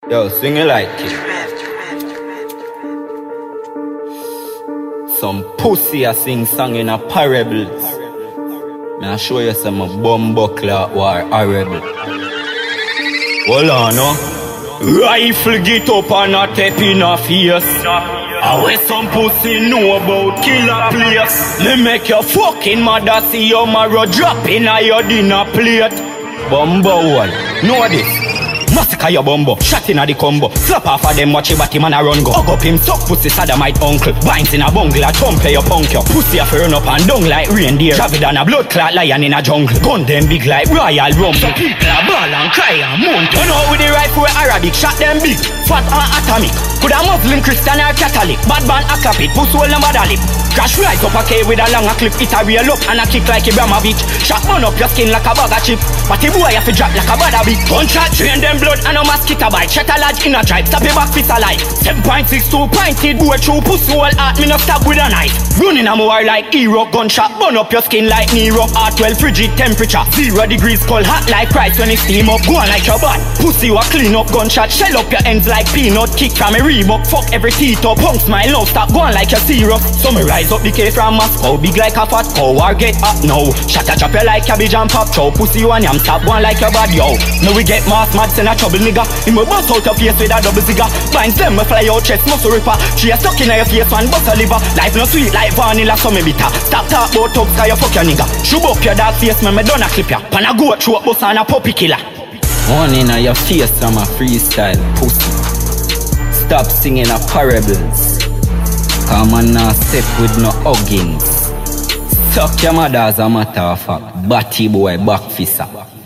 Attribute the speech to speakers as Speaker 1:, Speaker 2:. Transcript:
Speaker 1: Yo, sing it like it. Some pussy a sing song in a parables. Me I show you some bumbuckler war horrible. Hold on, no. Rifle get up and a tap in a face. I where some pussy know about killer place. Me make your fucking mother see your marrow drop in a your dinner plate. Bumbo one, know this. Massacre your bumbo, shot in a the combo. Slap off of them, watch your body man a run go. Hug up him, suck pussy sodomite uncle. Binds in a bungle, a thump your punk yo. Pussy a run up and down like reindeer. Travel down a blood clot lion in a jungle. Gun them big like royal rumble. Some people a ball and cry and moan. Turn out with the rifle Arabic, shot them big, fat and atomic. Could a Muslim, Christian or Catholic. Bad man a clap it, pussy hole and bad lip. Crash right up a K with a longer clip. It a real up and a kick like Ibrahimovic. Shot burn up your skin like a bag of chips. But the boy have to drop like a bad habit. Gunshot drain them blood and a mosquito bite. Shot a lodge in a tribe, stab your back fist alive. 7.62 pointed, boy through pussy hole heart. Me no stab with a knife. Running a more like hero. Gunshot burn up your skin like Nero. R12 frigid temperature 0 degrees cold hot like Christ when it steam up. Go on like your bad. Pussy wa clean up. Gunshot shell up your ends like peanut. Kick from a Reebok. Fuck every teeth up. Punk smile now stop going like your syrup. Summarize up the case from Moscow. Big like a fat cow or get up now. Shut a chop you like cabbage and pop chow. Pussy you and yam stop one like your bad yo. Now we get mass mad send a trouble nigga. He me bust out your face with a double cigar. Binds them me fly out chest muscle ripper. She a stuck in your face one bust a liver. Life no sweet like vanilla so me bitter. Stop talk about tops cause you fuck your nigga. Shove up your dark face me done a clip ya. Pan a goat throat bust and a puppy killer. One in your face from a freestyle pussy. Stop singing a parables. Come on now step with no huggings. Suck your mother as a matter of fact. Batty boy back fisser.